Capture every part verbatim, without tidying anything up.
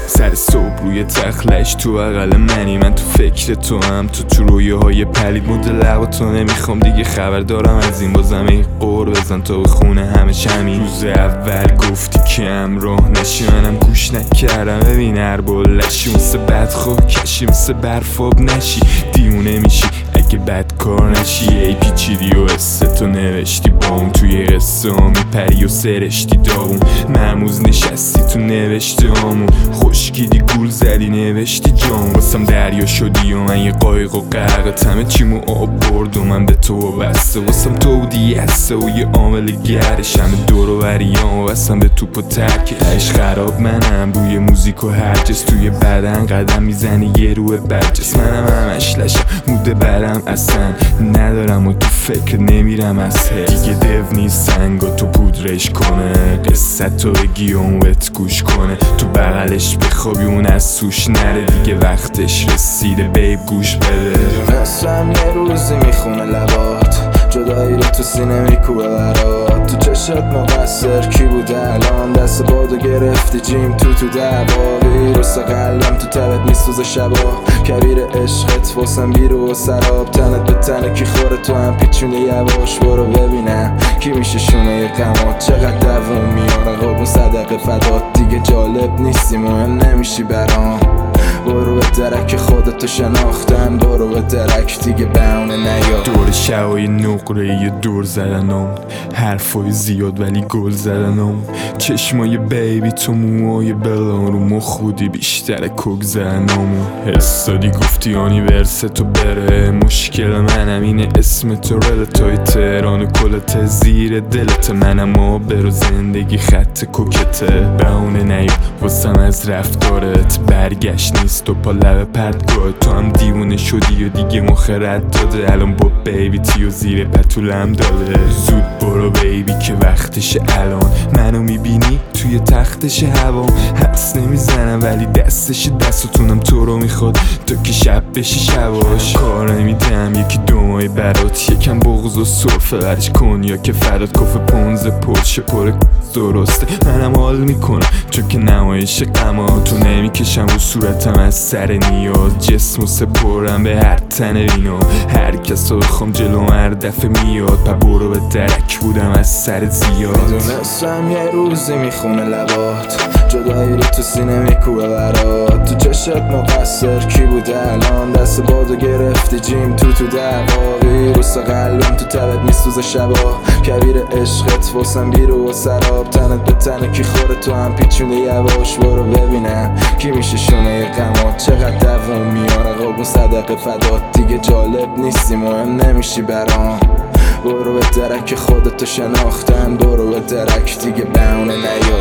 سر صبح روی تخلش تو بغل منی، من تو فکر تو هم، تو تو رویه های پلید مد لبا تو نمیخوام دیگه خبر دارم از این، بازم ای قور بزن تا به خونه همه چمی. روز اول گفتی که همراه نشی، منم گوش نکردم، ببین هر بلشی مثل بدخواه کشی، مثل برفاب نشی دیونه میشی اگه بد کار نشی. ای پیچیدی و قصه تو نوشتی بام، توی قصه ها میپری و سرشتی داغون، مرموز نشستی تو نوشته هامون، خوشگیدی گول زدی نوشتی جام. واسم دریا شدی و من یه قایق و غرقت، همه چیمو آب برد و من به تو وبسته، واسم تو بودی حسه و یه عامل گردش، همه دور و بریام و واسم به توپ و ترک عشق خراب. منم روی موزیک و هرجس، توی بدن قدم میزنی یه روح برجس، منم همش لشم موده برم اصلا ندارم و تو فکر نمیرم از حس، دیگه دو نیست سنگا تو پودرش کنه، قصه تو بگی اون بهت گوش کنه، تو بغلش بخوابی اون از سوش نره، دیگه وقتش رسیده بیب گوش بده. دونستم یه روزی میخونه لبات، جدایی رو تو سینه میکوبه برات، تو چشت مقصر کی بوده الان، دست بادو گرفتی جیم تو تو دعوا، ویروس قلبم تو تبت میسوزه شبا، کبیر عشقت واسم بیرو و سراب، تنت به تنه کی خوره تو هم پیچونی یواش، برو ببینم کی میشه شونه غمات، چقدر دووم میاره قربون صدقه فدات، دیگه جالب نیستی مهم نمیشی برام، برو به درک خودتو شناختن، برو به درک دیگه بهونه نیا. دور شبای نقره یه دور زدنم، حرفای زیاد ولی گل زدنم، چشمای بیبی تو موهای بلان رو مخ بودی بیشتر کوک زدنم، حسادی گفتی آنیورس تو بره، مشکل منم اینه اسم تو رلتای تهران و کلت زیر دلت، منم آبر و زندگی خط کوکته، بهونه نیا واسم از رفتارت، برگشت نیست و پا لب پرتگاه، تو هم دیوونه شدی و دیگه مخرد داده، الان با بیبی تیو زیر پتولم داده، زود برو بیبی که وقتش الان، منو میبینی توی تختش هوا، حدس نمیزنم ولی دستش دستتونم تو رو میخواد، تو که شب بشی شباش، کار نمیدم یکی دو ماه برات، یکم بغض و سرفه برش کن یا که فراد کف پونز پرشه پر درسته، منم حال میکنم چون که نمایش غما، تو نمیکشم و صورتم از سر نیاز، جسم و سپرم به هر تن بینو، هر کس رو بخوام جلو هر دفعه میاد، پا برو به درک بودم از سر زیاد. دونستم یه روزی میخونه لبات، جدایی رو تو سینه میکوبه برات، تو چشت مقصر کی بوده الان، دست بادو گرفتی جیم تو تو دعوا، ویروس قلبم تو تبت میسوزه شبا، کبیر عشقت واسم بیرو و سراب، تنت به تنه کی خوره تو هم پیچونی یواش، برو ببینم کی میشه شونه غمات، چقدر دووم میاره قربون صدقه فدات، دیگه جالب نیستی مهم نمیشی برام، برو به درک خودتو شناختن، برو به درک دیگه بهونه نیا.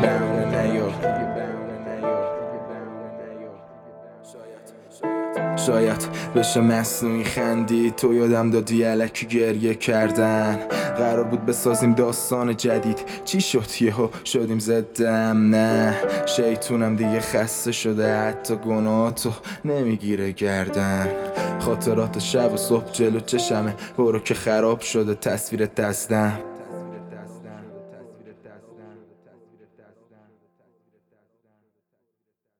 شاید بشه مصنوعی خندی، تو یادم دادی الکی گریه کردن، قرار بود بسازیم داستان جدید، چی شد یهو شدیم زدم، نه شیطونم دیگه خسته شده، حتی گناهاتو نمیگیره گردن، خاطرات شب و صبح جلو چشمه، برو که خراب شده تصویر دستم.